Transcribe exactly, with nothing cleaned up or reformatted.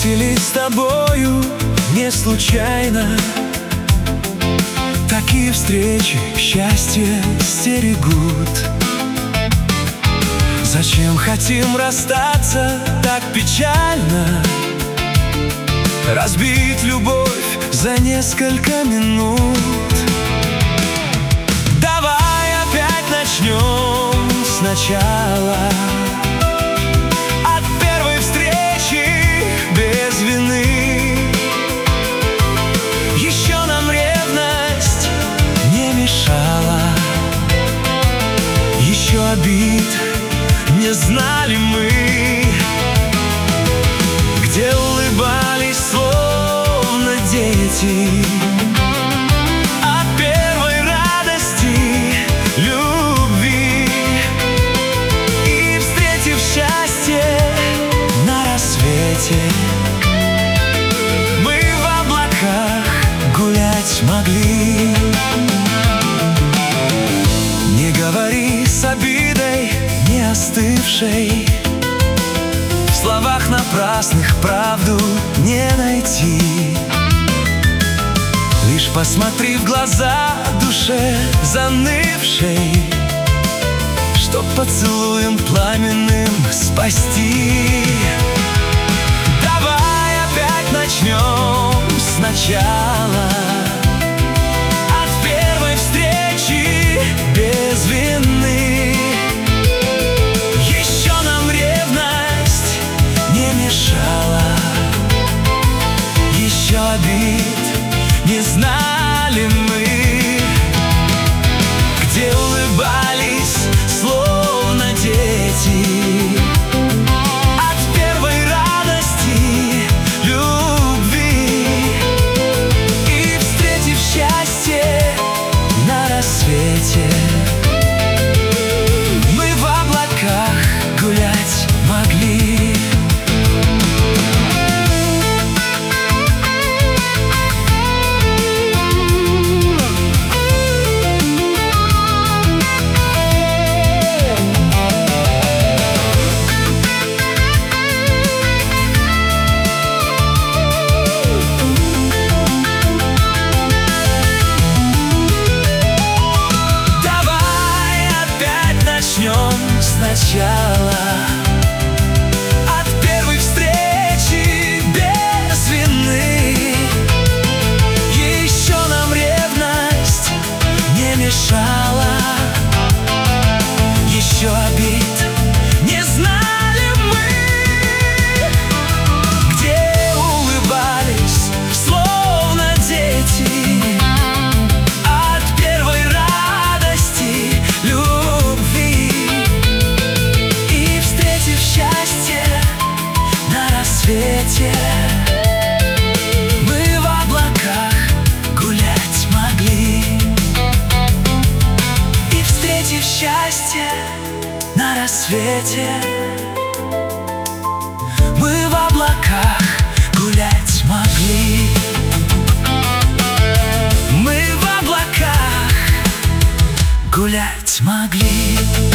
встретились с тобою не случайно. Такие встречи счастье стерегут. Зачем хотим расстаться так печально? Разбить любовь за несколько минут. Давай опять начнем сначала, от первой встречи без вины. Еще нам ревность не мешала, еще обид не знали мы, где улыбались словно дети от первой радости, любви. И встретив счастье на рассвете, мы в облаках гулять могли. Не говори с обидой не остывшей, в словах напрасных правду не найти. Лишь посмотри в глаза душе занывшей, чтоб поцелуем пламенным спасти. Давай опять начнем сначала, от первой встречи без вины. Еще нам ревность не мешала, еще обид не знали мы, где улыбались словно дети от первой радости, любви. И встретив счастье на рассвете, мы в облаках гулять могли. Сначала, от первой встречи без вины. Еще нам ревность не мешала, еще обид не знали мы, где улыбались словно дети от первой радости, любви. Мы в облаках гулять могли. И встретив счастье на рассвете, мы в облаках гулять могли. Мы в облаках гулять могли.